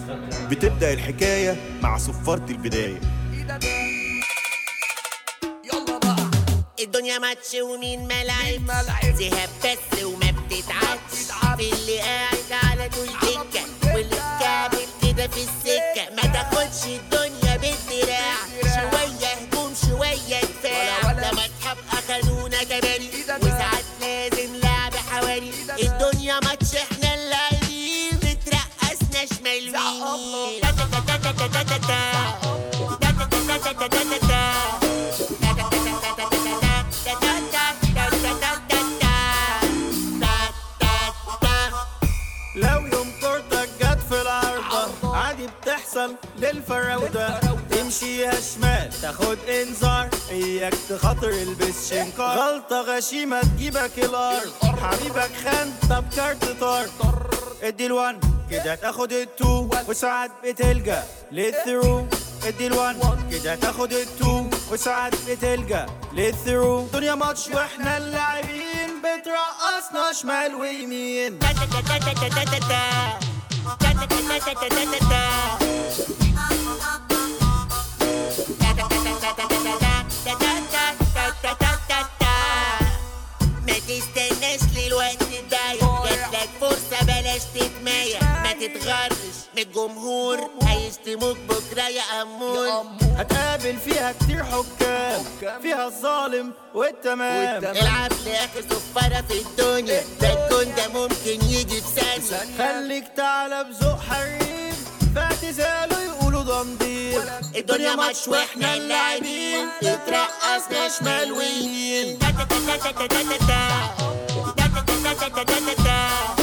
بتبدأ الحكاية مع صفارة البداية. يلا بقى الدنيا ماتش ومين ملعب ذهب بس وما بتتعبش في اللي قاعد على طول دكة واللي اتكعبل كده في السكة. ما تاخدش الدنيا بالدراع، شوية هجوم شوية دفاع. لما اصحاب اخدونا كباري وساعات لازم لعب حوالي. الدنيا ماتش احنا اللاعبين بترقصنا شمال ويمين. لو يوم كورتك جت في العارضة عادي بتحصل للفراودة، تمشيها شمال تاخد انذار، اياك تخاطر البس شنكار. غلطة غشيمة تجيبك الارض، حبيبك خان طب كارت طار. ادي الوان كده تاخد التو وساعات بتلجأ للثرو. ادي الوان كده تاخد التو وساعات بتلجأ للثرو. دنيا ماتش واحنا اللاعبين بترقصنا شمال ويمين. ما تستناش للوقت الضايق، جاتلك فرصة بلاش تتمايع. ما تتغرش من الجمهور هيشتموك بكرة يا أمور. هتقابل فيها كتير حكام، فيها الظالم والتمام. العب لآخر صفارة في الدنيا، ده الجون ده ممكن يجي في ثانية. خليك تعالى بذوق حريم، فاعتزاله يقولوا ده نضيف. الدنيا ماتش واحنا اللاعبين بترقصنا شمال ويمين.